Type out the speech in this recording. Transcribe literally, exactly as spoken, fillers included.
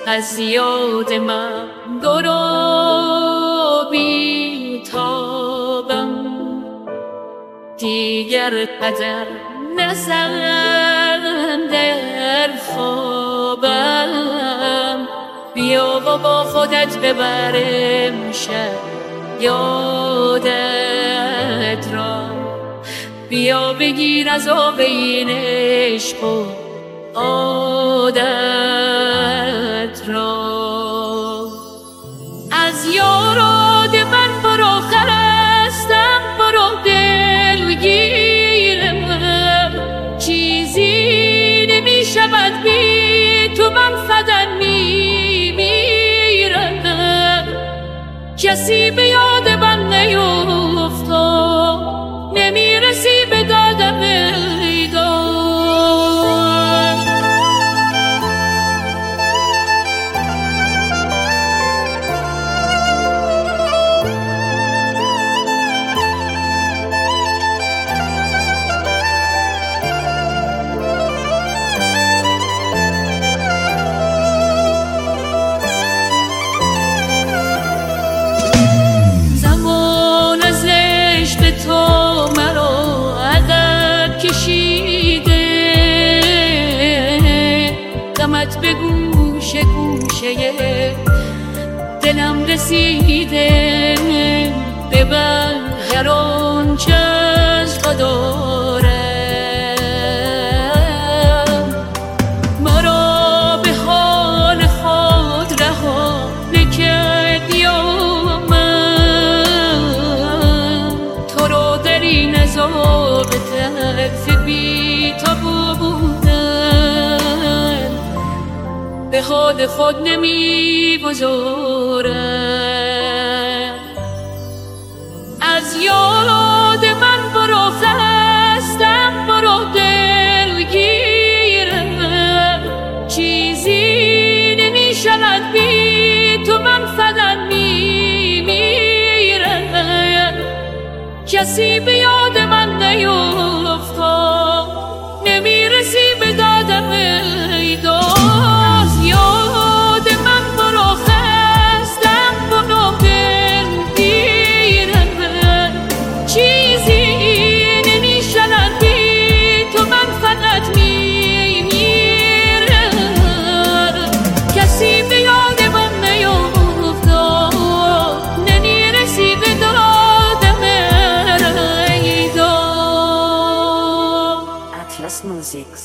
از یاد من درو بیتابم، دیگر قدر نزن در خوابم. بیا و با خودت ببرم شب یادت را، بیا بگیر از آب این عشق و عادت را. از یاراد من برو خرستم، برو دلگیرم، چیزی نمی شود بی تو من فدن می میرم. کسی به یاد من نیفتاد، نمی رسی به دادم ایدان. غمت به گوشه گوشه دلم رسیده، ببر هر آنچه از دارم. مرا به حال خود رها نکردی و من تو رو در این عذاب تلخ بی تاب بودم، به حال خود نمی گذارم. از یاد من برو خستم، برو دلگیرم، چیزی نمی شود بی تو من فدن می میرم. کسی به یاد من نیفتاد، نمی رسی به دادم ایدان. Atlas Music.